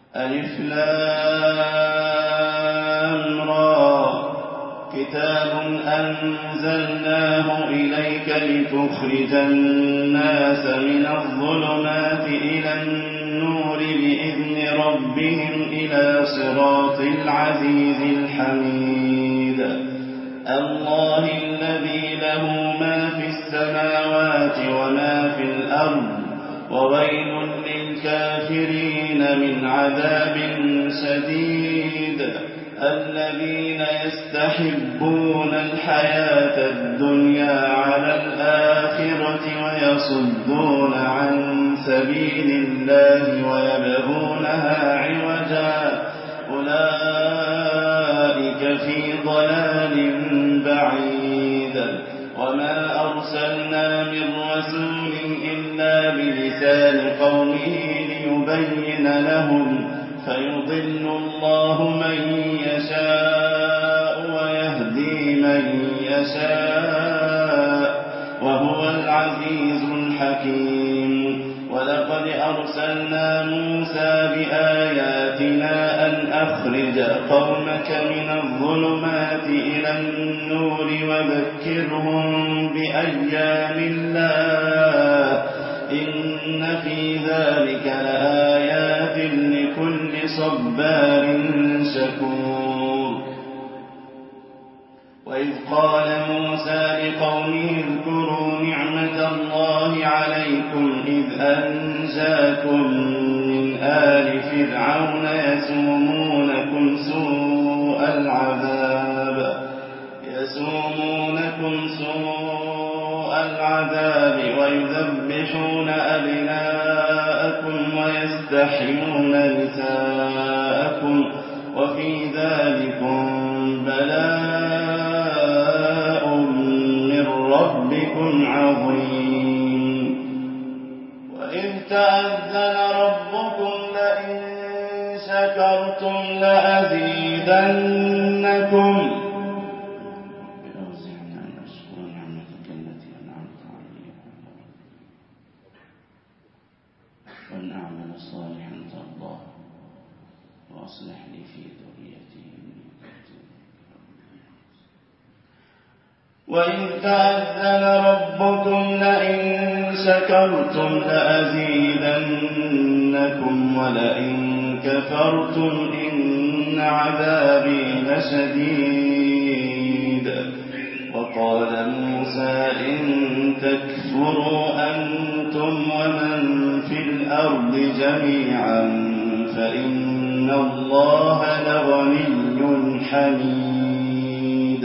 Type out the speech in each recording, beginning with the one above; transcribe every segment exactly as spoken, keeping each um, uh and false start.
ألف لام را كتاب أنزلناه إليك لتخرج الناس من الظلمات إلى النور بإذن ربهم إلى صراط العزيز الحميد الله الذي له ما في السماوات وما في الأرض وويل للكافرين من عذاب شديد الذين يستحبون الحياة الدنيا على الآخرة ويصدون عن سبيل الله ويبغونها عوجا أولئك في ضلال بعيد وما أرسلنا من رسول إلا بلسان قومه ليبين لهم فيضل الله من يشاء ويهدي من يشاء وهو العزيز الحكيم ولقد أرسلنا موسى بآياتنا أن أخرج قومك من الظلمات إلى النور وذكرهم بأيام الله إن في ذلك لآيات لكل صبار شكور وإذ قال موسى لقومه اذكروا نعمة الله عليكم إذ أنجاكم من آل فرعون يسومونكم سوء العذاب يسومونكم سوء العذاب ويذبحون أبناءكم ويستحيون نساءكم وفي ذلكم بلاء من ربكم عظيم وإذ تأذن ربكم لئن شكرتم لأزيدنكم وأن أعمل صالحا ترضاه وأصلح لي في ذريتي وإذ تأذن ربكم لئن شكرتم لأزيدنكم ولئن كفرتم إن عذابي لشديد وقال موسى إن تكفروا أنتم ومن في الأرض جميعا فإن الله لغني حميد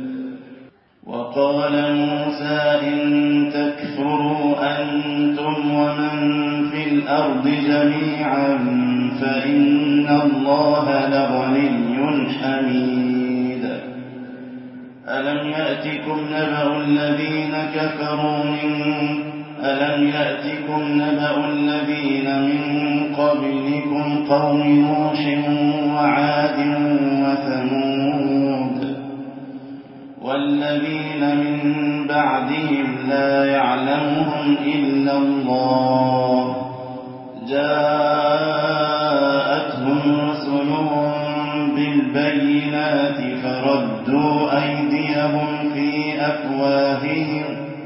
وقال موسى إن تكفروا أنتم ومن في الأرض جميعا فإن الله لغني حميد ألم يأتكم نبأ الذين كفروا من ألم يأتكم نبأ الذين من قبلكم قوم نوح وعاد وثمود والذين من بعدهم لا يعلمهم إلا الله جاءتهم رسلهم بالبينات فردوا أيديهم في أفواههم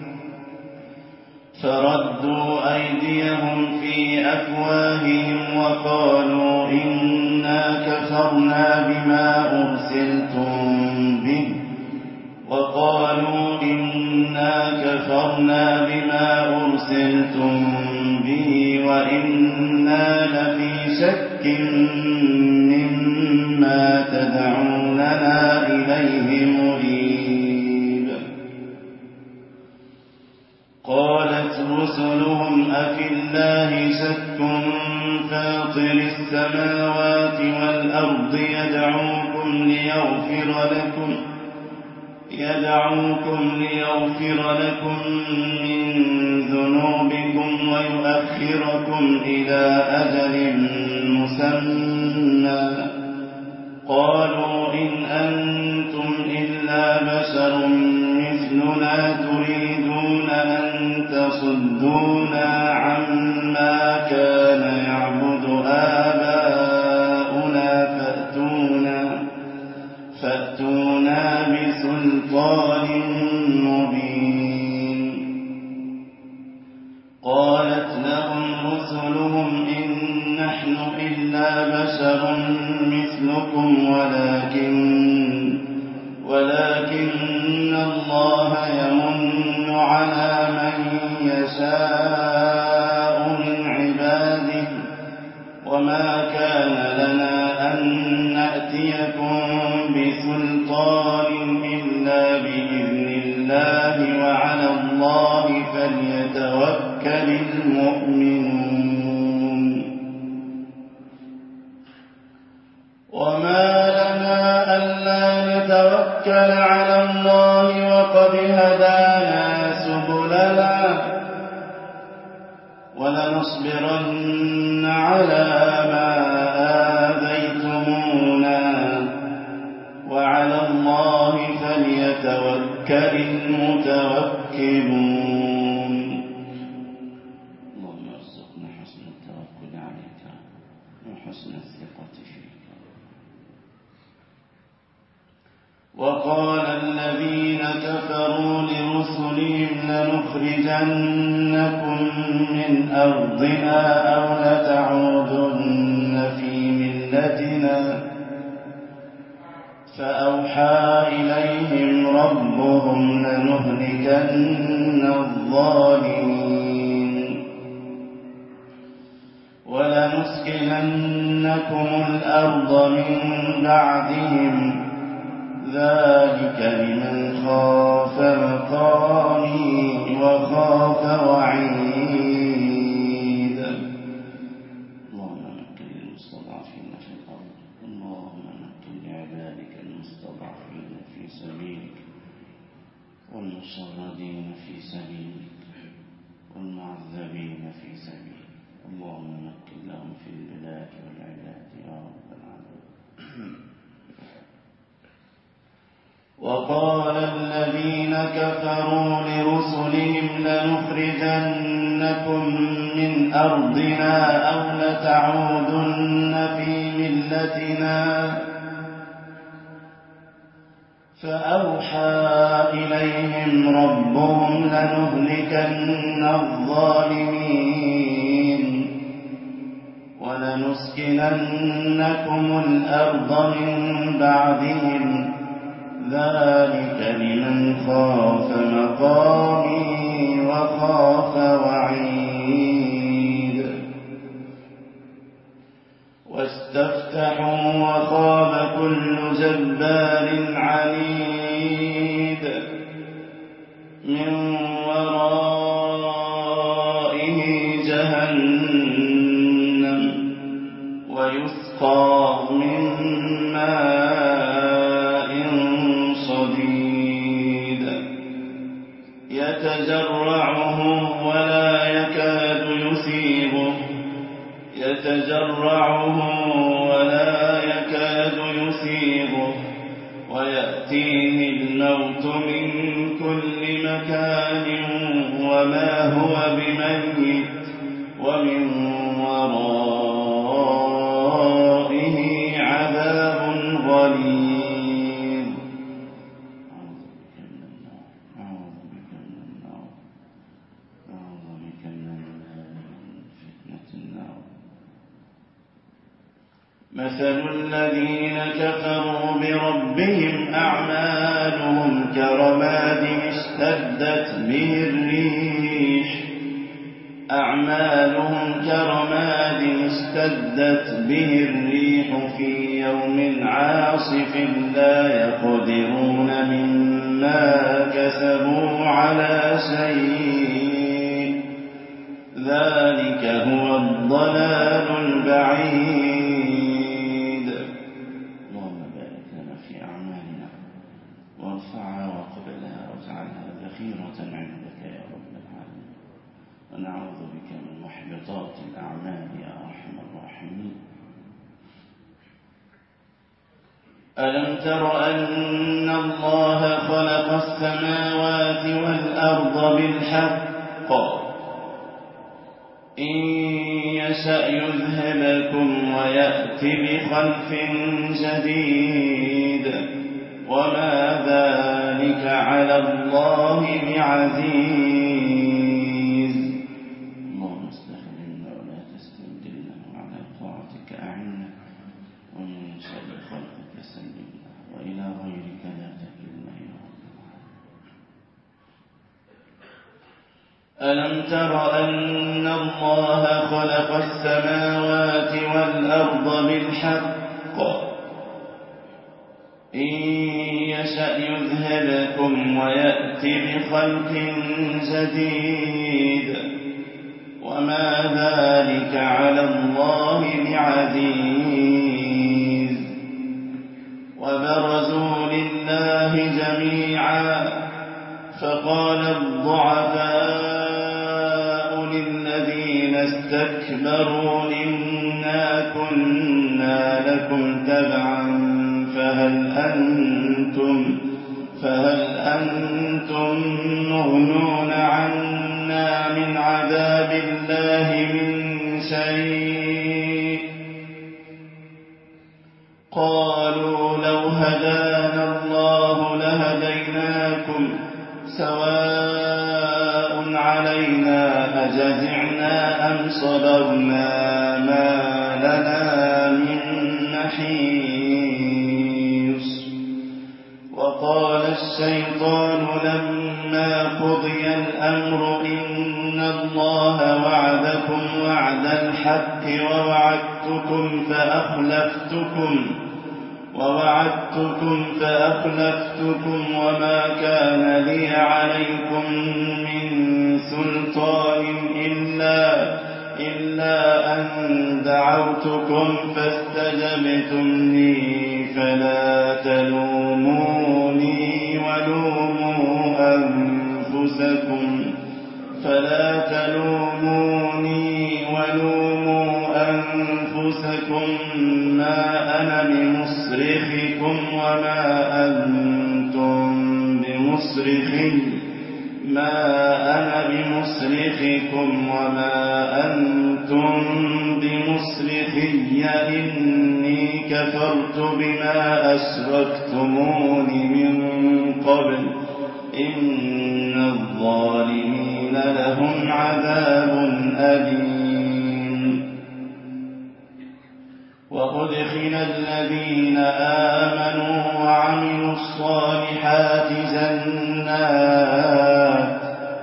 فردوا أيديهم في أفواههم وقالوا إنا كفرنا بما أرسلتم به وقالوا إنا كفرنا بما أرسلتم به وإنا لفي شك مما تدعوننا إليه مريب قالت رسلهم أفي الله شك فاطر السماوات والأرض يدعوكم ليغفر لكم يدعوكم ليغفر لكم من ذنوبكم ويؤخركم إلى أجل مسمى قالوا إن أنتم إلا بشر مثلنا تريدون أن تصدونا عما كان يعبد آباؤنا إلا بشر مثلكم ولكن ولكن الله يمن على من يشاء من عباده وما كان لنا أن نأتيكم بسلطان إلا بإذن الله وعلى الله فليتوكل المؤمنون وما لنا ألا نتوكل على الله وقد هدانا سبلنا ولنصبرن على ما آذيتمونا وعلى الله فليتوكل المتوكلون اللهم ارزقنا حسن التوكل عليك وحسن الثقة فيك. وقال الذين كفروا لرسلهم لنخرجنكم من أرضنا أو لتعودن في ملتنا فأوحى إليهم ربهم لنهلكن الظالمين ولنسكننكم الأرض من بعدهم ذلك لمن خاف مقامي وخاف وعيد. اللهم مكن للمستضعفين في الأرض اللهم مكن لعبادك المستضعفين في سبيلك والمشردين في سبيلك والمعذبين في سبيلك اللهم مكن لهم في البلاد والعباد يا رب العالمين. وقال الذين كفروا لرسلهم لنخرجنكم من أرضنا أو لتعودن في ملتنا فأوحى إليهم ربهم لنهلكن الظالمين ولنسكننكم الأرض من بعدهم ذلك لمن خاف مقامي وخاف وعيد. واستفتحوا وخاب كل جبار عنيد من ورائه جهنم ويسقى من ماء صديد يتجرعه ولا يكاد يصيبه يتجرعه ولا يكاد يصيبه ويأتيه الموت من كل مكان وما هو بميت ومن ورائه عذاب غليظ. مثل الذين كفروا بربهم أعمالهم كرماد اشتدت به الريح أعمالهم كرماد اشتدت به الريح في يوم عاصف لا يقدرون مما كسبوا على شيء ذلك هو الضلال البعيد. وارفعها وقبلها واجعلها ذخيرة عندك يا رب العالمين ونعوذ بك من محبطات الأعمال يا أرحم الراحمين. ألم تر أن الله خلق السماوات والأرض بالحق إن يشأ يذهبكم ويأتي بخلف جديد وما ذلك على الله بعزيز. اللهم استخدمنا ولا تستبدلنا وعلى طاعتك سلمنا وإلى غيرك لا تكلنا يا رب العالمين. ألم تر أن الله خلق السماوات والأرض بالحق إن يشأ يذهبكم ويأتي بخلق جديد وما ذلك على الله بعزيز. وبرزوا لله جميعا فقال الضعفاء للذين استكبروا إنا كنا لكم تبعا فهل أنتم فهل أنتم مغنون عنا من عذاب الله من شيء. قالوا لو هدانا الله لهديناكم سواء علينا أجزعنا أم صبرنا ما لنا من محيص. وقال الشيطان لما قضي الأمر إن الله وعدكم وعد الحق ووعدتكم فأخلفتكم ووعدتكم فأخلفتكم وما كان لي عليكم من سلطان إلا إلا أن دعوتكم فاستجبتم لي فلا تلوموني ولوموا أنفسكم فلا تلوموني ولوموا أنفسكم ما أنا بمصرخكم وما أنتم بمصرخي ما أنا بمصرخكم وما أنتم بمصرخي إني كفرت بما أشركتمون من قبل إن الظالمين لهم عذاب أليم. وأدخل الذين آمنوا وعملوا الصالحات جنات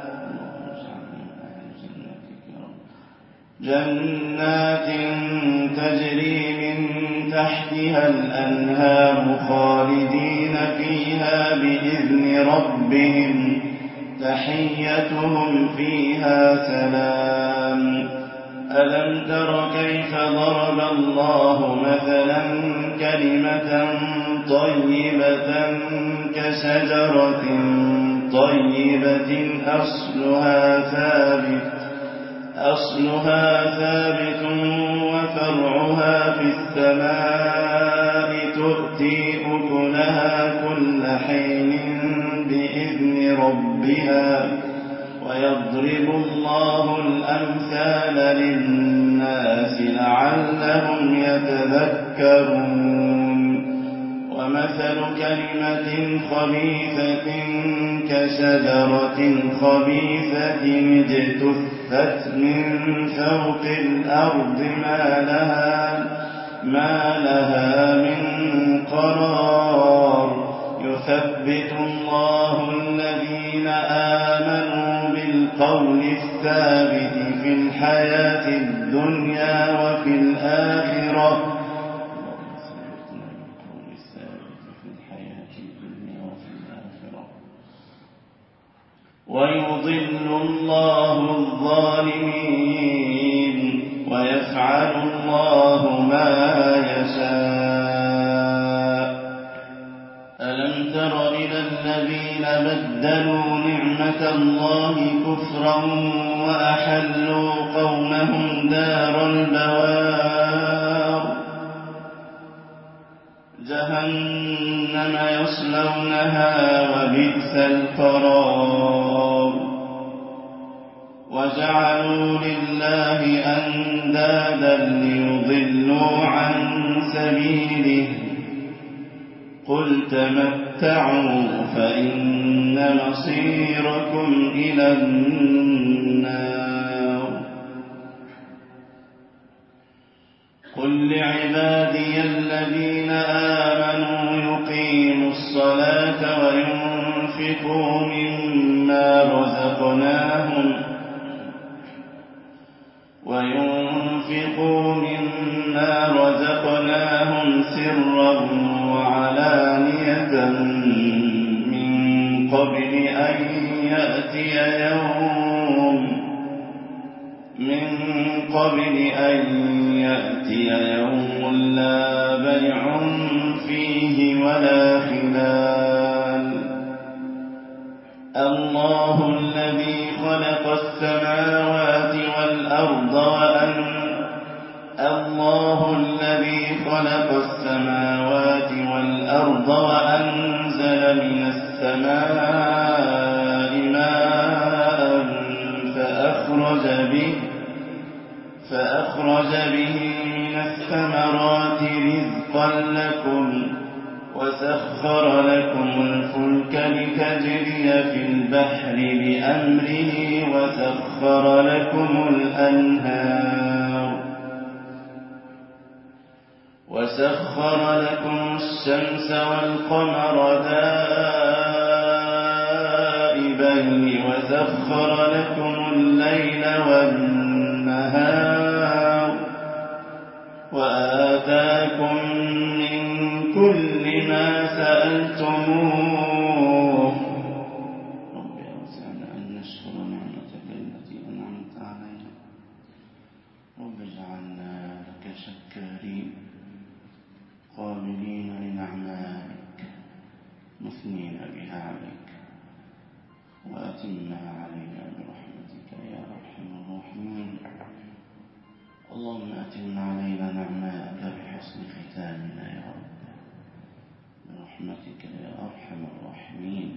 جنات تجري من تحتها الأنهار خالدين فيها بإذن ربهم تحيتهم فيها سلام. ألم تر كيف ضرب الله مثلا كلمة طيبة كشجرة طيبة أصلها ثابت أصلها ثابت وفرعها في السماء تؤتي أكلها كل حين بإذن ربها ويضرب الله الأمثال للناس لعلهم يتذكرون. ومثل كلمة خبيثة كشجرة خبيثة اجتثت من فوق الأرض ما لها ما لها من قرار. يثبت الله الذين آمنوا بالقول الثابت في الحياة الدنيا وفي الآخرة ويضل الله الظالمين ويفعل الله ما يشاء. ألم تر إلى الذين بدلوا نعمة الله كفرا وأحلوا قومهم دار البوار جهنم يصلونها وبئس القرار. وجعلوا لله أندادا ليضلوا عن سبيله قل تمتعوا فإن مصيركم إلى النار. قل قل لعبادي الذين آمنوا يقيموا الصلاة وينفقوا مما رزقناهم وينفقوا مما رزقناهم سرا وعلانية من قبل أن يأتي يوم من قبل أن يأتي يوم لا بيع فيه ولا خلال. الله الذي خلق السماوات والأرض وأن الله الذي خلق السماوات والأرض وأنزل من السماء ماء فأخرج به فأخرج به من الثمرات رزقا لكم وسخر لكم الفلك لتجري في البحر بأمره وسخر لكم الأنهار وسخر لكم الشمس والقمر دائبين وسخر لكم الليل والنهار وآتاكم من كل ما سألتموه. رب أوزعنا أن نشكر نعمتك التي أنعمت علينا. رب اجعلنا لك شكارين قابلين لنعمائك مثنين بها عليك وأتمها علينا برحمتك يا أرحم الراحمين. اللهم أتم علينا نعمائك بحسن ختامنا يا رب برحمتك يا أرحم الراحمين.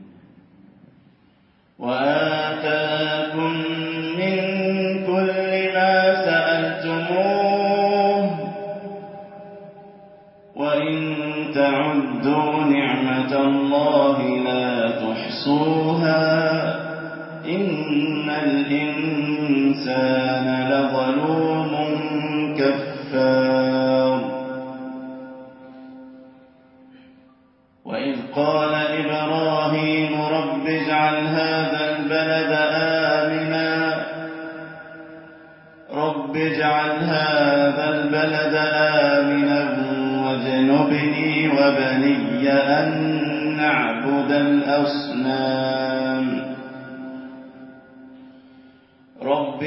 وآتاكم من كل ما سألتموه وإن تعدوا نعمة الله لا تحصوها إن الإنسان لظلوم كفار. وإذ قال إبراهيم رب اجعل هذا البلد آمنا رب اجعل هذا البلد آمنا واجنبني وبني أن نعبد الأصنام. رب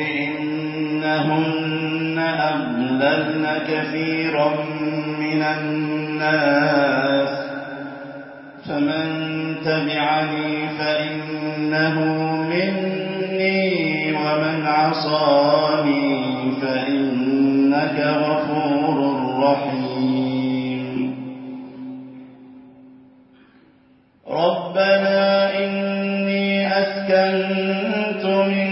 إنهن أضللن كثيرا من الناس فمن تبعني فإنه مني ومن عصاني فإنك غفور رحيم. ربنا إني أسكنت من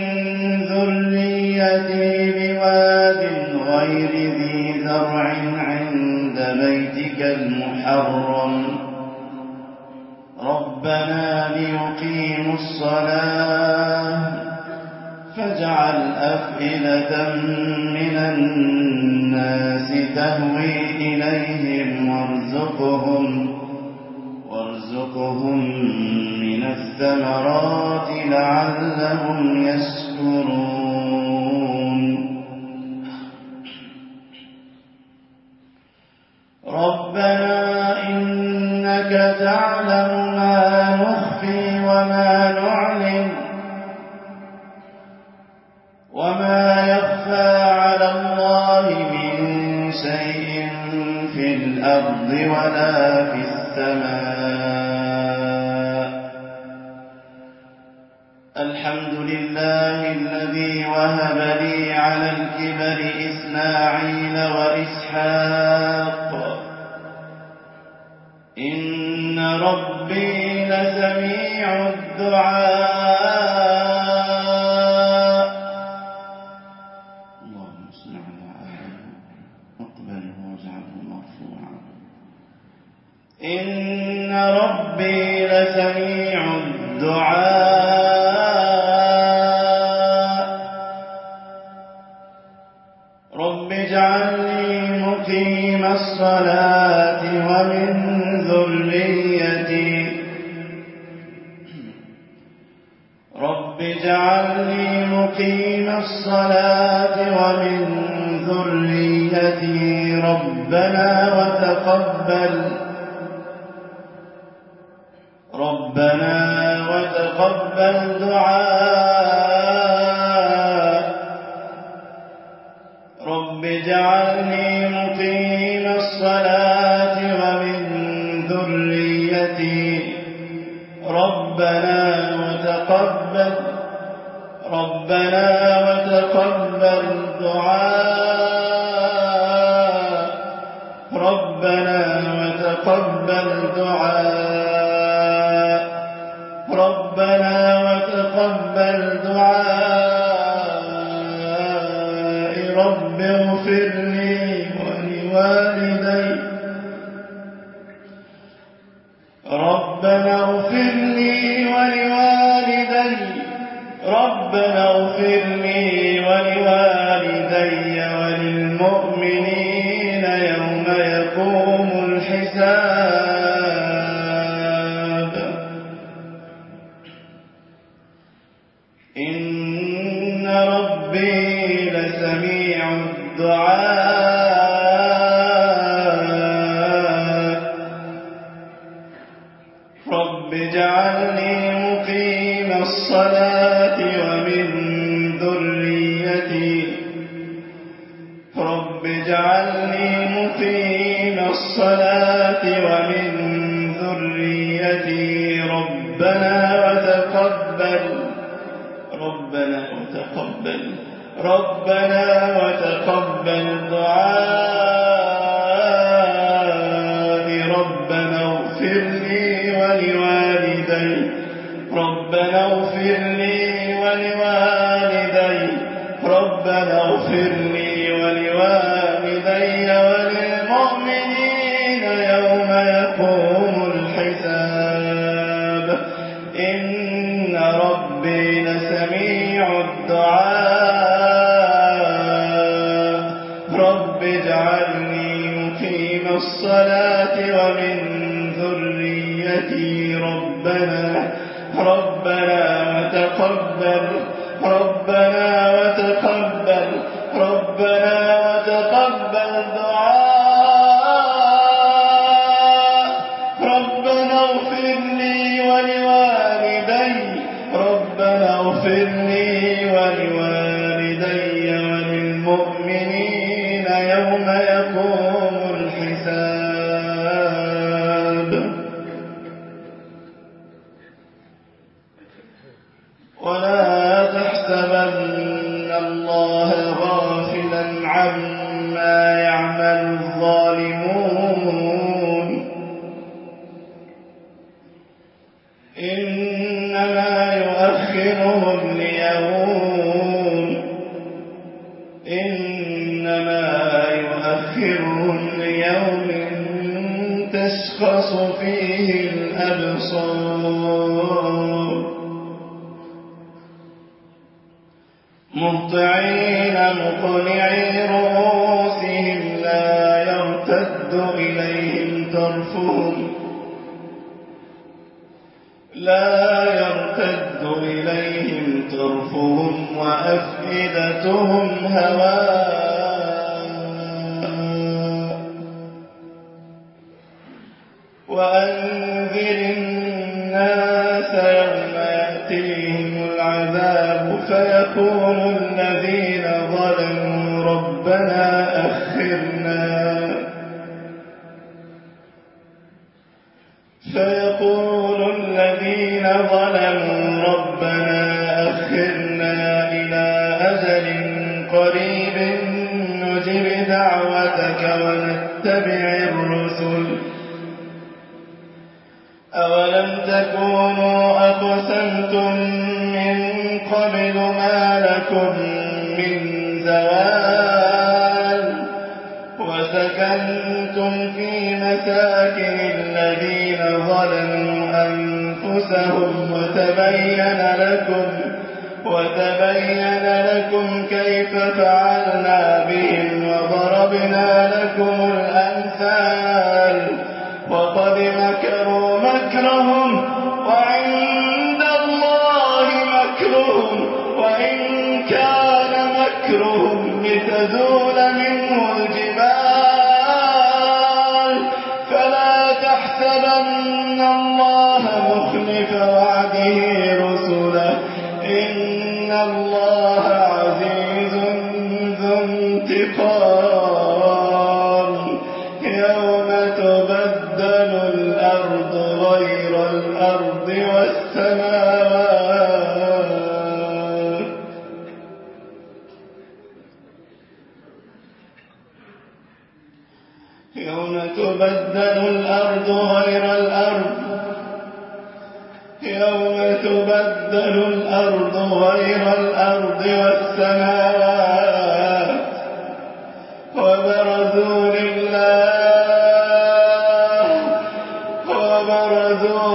ذريتي بواد غير ذي زرع عند بيتك المحرم ربنا ليقيموا الصلاة فاجعل أفئدة من الناس تهوي إليهم وارزقهم وارزقهم من الثمرات لعلهم يشكرون. ربنا إنك تعلم ما نخفي وما نعلن وما يخفى على الله من شيء في الأرض ولا في السماء. الحمد لله الذي وهب لي على الكبر إسماعيل وإسحاق إن ربي لسميع الدعاء. اللهم صل على آله واقبله واجعله مرفوعا. إن ربي لسميع الدعاء. رب اجعلني مقيم الصلاة ومن ذريتي رب اجعلني مقيم الصلاة ومن ذريتي ربنا وتقبل ربنا وتقبل دعاء رب اجعلني مقيم الصلاة ومن ذريتي ربنا وتقبل ربنا وتقبل دعاء ربنا وتقبل دعاء ربنا وتقبل دعاء رب اغفر لي ولوالدي ربنا اغفر لي ولوالدي ربنا اغفر لي ولوالدي وللمؤمنين يوم يقوم الحساب إن ربي لسميع الدعاء رب اجعلني مقيم الصلاة ومن ذريتي رب اجعلني مقيم الصلاة ومن ذريتي ربنا وتقبل ربنا وتقبل ربنا وتقبل دعاء ربنا اغفر لي ولوالدي ربنا اغفر لي ولوالدي ربنا اغفر لي ولوالدي وللمؤمنين يوم يقوم الحساب إن ربي لسميع الدعاء رب اجعلني مقيم الصلاة ومن ذريتي ربنا ربنا وتقبل ربنا وتقبل ربنا وتقبل دعاء ربنا اغفر لي ولوالدي ربنا اغفر لي ولوالدي وللمؤمنين يوم يقوم الحساب ولا تحسبن الله غافلا عما يعمل الظالمون إنما يؤخرهم ليوم إنما يؤخرهم ليوم تشخص فيه الأبصار مهطعين مقنعي رؤوسهم لا يرتد إليهم طرفهم لا يرتد إليهم طرفهم وأفئدتهم هواء وأنذر الناس يوم يأتيهم العذاب فيقول الذين ظلموا ربنا أخرنا فيقول الذين ظلموا ربنا أخرنا إلى أجل قريب نجب دعوتك ونتبع الرسل أولم تكونوا أقسمتم من قبل ما لكم من زوال وسكنتم في مساكن الذين ظلموا أنفسهم وتبين لكم وتبين لكم كيف فعلنا بهم وضربنا لكم الأمثال وقد مكروا مكرهم وعند الله مكرهم وإن كان مكرهم لتزول منه الجبال فلا تحسبن الله مخلف وعده رسله إن الله عزيز ذو انتقام يوم تبدل الأرض غير الأرض والسماوات يوم تبدل الأرض غير الأرض يوم تبدل الأرض غير الأرض والسماوات وبرزوا لله وبرزوا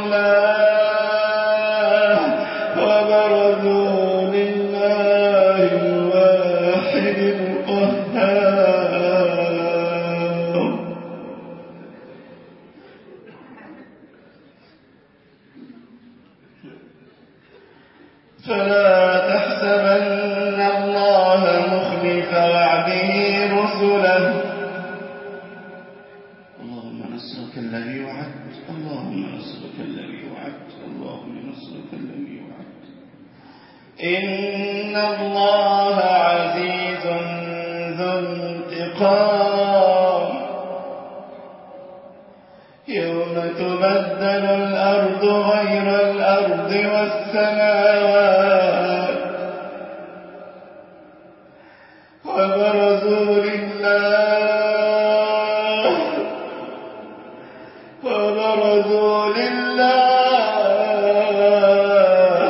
لله وبرزوا لله الواحد القهار فلا تحسبن الله مخلف وعده رسله اللهم نصرك الذي وعدت اللهم نصرك الذي وعدت اللهم نصرك الذي وعدت إن الله عزيز ذو انتقام يوم تبدل الأرض غير الأرض والسماوات وبرزوا لله وبرزوا لله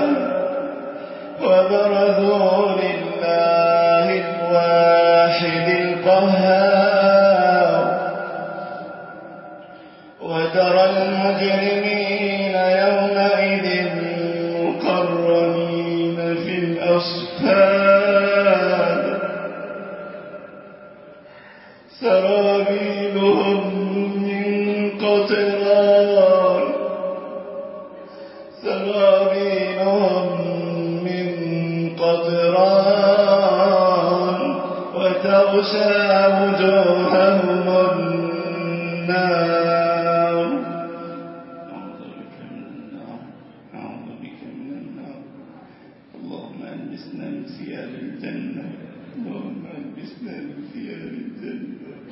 وبرزوا لله الواحد القهار وترى المجرمين يومئذ مقرنين في الأصفاد سرابيلهم من قطران سرابيلهم من قطران وتغشى وجوههم النار أعوذ بك من النار أعوذ بك من النار اللهم ألبسنا من ثياب الجنة اللهم ألبسنا من ثياب الجنة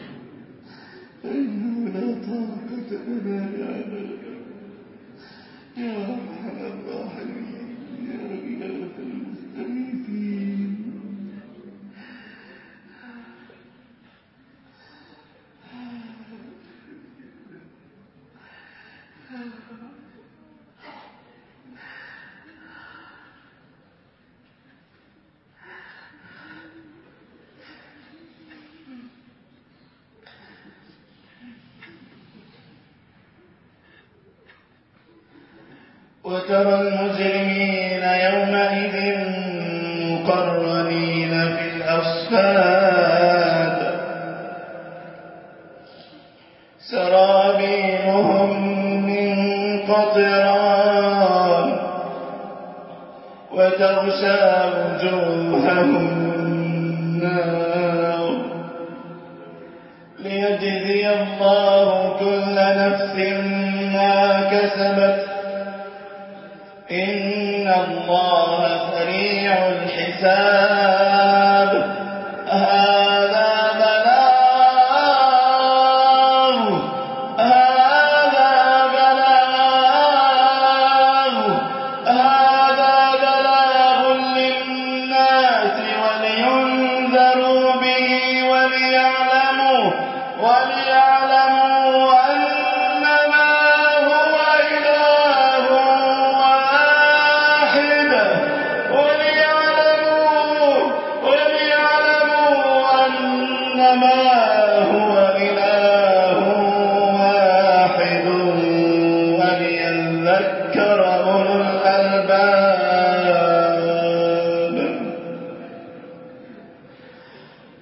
فإنه لا طاقة لنا بعملك يا أرحم الراحمين يا إله المستغيثين وترى المجرمين يومئذ مقرنين في الأصفاد سرابيلهم من قطران وتغشى وجوههم النار ليجزي الله كل نفس ما كسبت إن الله سريع الحساب